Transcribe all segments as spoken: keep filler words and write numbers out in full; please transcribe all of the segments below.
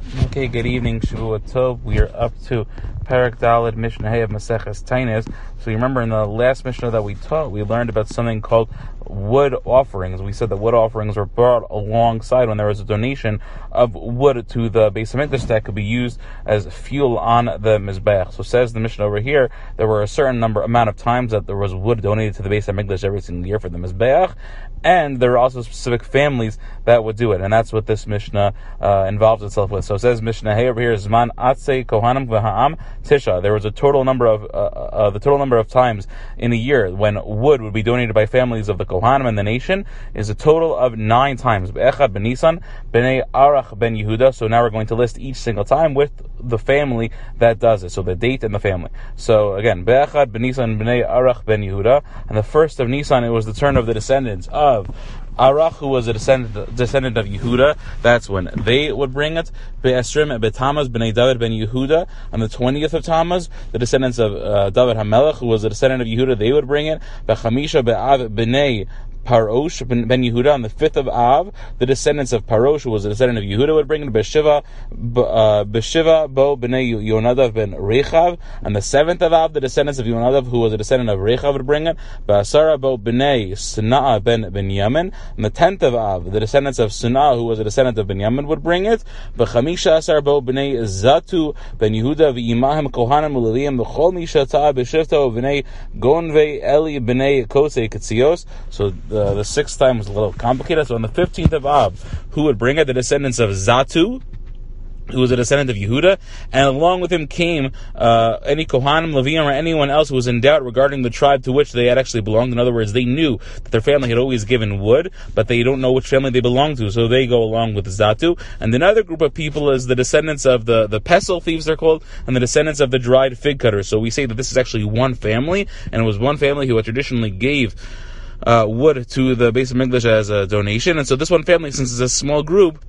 Okay, good evening, Shavua Tov. We are up to Parak Daled Mishnah Hey of Maseches Tainis. So you remember in the last Mishnah that we taught, we learned about something called wood offerings. We said that wood offerings were brought alongside when there was a donation of wood to the Beis HaMikdash that could be used as fuel on the Mizbeach. So says the Mishnah over here, there were a certain number amount of times that there was wood donated to the Beis HaMikdash every single year for the Mizbeach, and there are also specific families that would do it, and that's what this Mishnah uh, involves itself with. So it says Mishnah Hey over here, Zman Atzei Kohanim V'Ha'am Tisha. There was a total number of uh, uh, the total number of times in a year when wood would be donated by families of the Kohanim and the nation is a total of nine times. Be'echad ben Nisan b'nei Arach ben Yehuda. So now we're going to list each single time with the family that does it. So the date and the family. So again, Be'echad ben Nisan b'nei Arach ben Yehuda. And the first of Nisan, it was the turn of the descendants of Arach, who was a descendant, descendant of Yehuda. That's when they would bring it. Be'esrim be'Tamaz b'nei David ben Yehuda. On the twentieth of Tammuz, the descendants of uh, David HaMelech, who was a descendant of Yehuda, they would bring it. Be'chamisha be'av b'nei Parosh ben Yehuda. On the fifth of Av, the descendants of Parosh, who was a descendant of Yehuda, would bring it. Beshiva, uh, Beshiva bo b'nei Yonadav ben Rechav. On the seventh of Av, the descendants of Yonadav, who was a descendant of Rechav, would bring it. Ba'asara bo b'nei Sanaa ben Binyamin. On the tenth of Av, the descendants of Sanaa, who was a descendant of Binyamin, would bring it. B'chamisha asar bo b'nei Zatu ben Yehuda v'imahim kohanim u'levim v'chol misha ta'a b'shivto b'nei Gonvei Eli b'nei Kosei Ketzios. So The, the sixth time was a little complicated. So on the fifteenth of Av, who would bring it? The descendants of Zatu, who was a descendant of Yehuda, and along with him came uh, any Kohanim, Leviim, or anyone else who was in doubt regarding the tribe to which they had actually belonged. In other words, they knew that their family had always given wood, but they don't know which family they belong to, so they go along with Zatu. And another group of people is the descendants of the, the pestle thieves, they're called, and the descendants of the dried fig cutters. So we say that this is actually one family, and it was one family who had traditionally gave Uh, wood to the Beis HaMikdash as a donation. And so this one family, since it's a small group,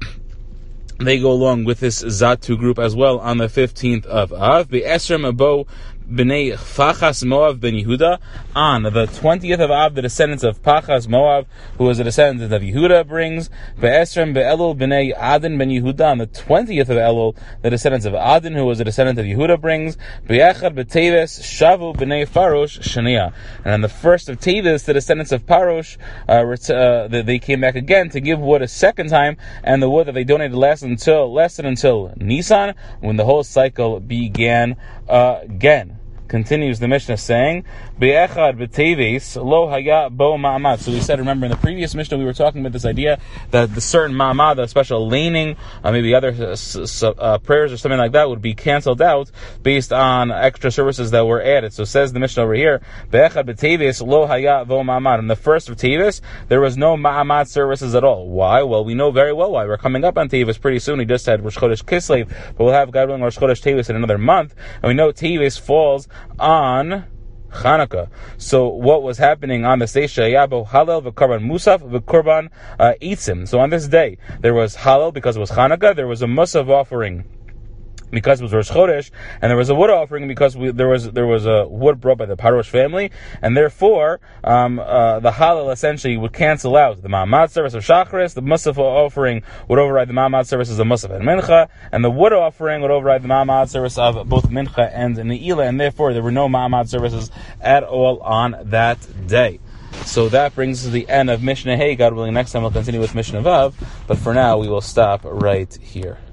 they go along with this Zatu group as well on the fifteenth of Av. Be'esrim abo b'nei Pachas Moav ben Yehuda. On the twentieth of Av, the descendants of Pachas Moav, who was a descendant of Yehuda, brings. Be'esrim be'elul b'nei Adin ben Yehuda. On the twentieth of Elul, the descendants of Adin, who was a descendant of Yehuda, brings. Be'echad b'Teves Shavu b'nei Farosh Shania. And on the first of Teves, the descendants of Parosh, uh, ret- uh, they came back again to give wood a second time, and the wood that they donated lasted until lasted until Nisan, when the whole cycle began uh, again. Continues the Mishnah saying, Be'echad b'teves lo haya bo ma'amad. So we said, remember in the previous Mishnah we were talking about this idea that the certain ma'amad, the special laning, uh, maybe other uh, uh, prayers or something like that would be cancelled out based on extra services that were added. So says the Mishnah over here, Be'echad b'teves lo haya bo ma'amad. In the first of Teves, there was no ma'amad services at all. Why? Well, we know very well why. We're coming up on Teves pretty soon. We just had Rosh Chodesh Kislev, but we'll have God willing Rosh Chodesh Teves in another month. And we know Teves falls on Chanukah. So what was happening on this day? Shayabo Halal v'Korban Musaf v'Korban Eitzim. So on this day there was Halal because it was Chanukah. There was a Musaf offering because it was Rosh Chodesh, and there was a wood offering because we, there was there was a wood brought by the Parosh family, and therefore um, uh, the Halal essentially would cancel out the Ma'amad service of Shachris. The Musaf offering would override the Ma'amad services of Musaf and Mincha, and the wood offering would override the Ma'amad service of both Mincha and Ne'ilah, and therefore there were no Ma'amad services at all on that day. So that brings us to the end of Mishnah Hey. God willing, next time we'll continue with Mishnah Vav, but for now we will stop right here.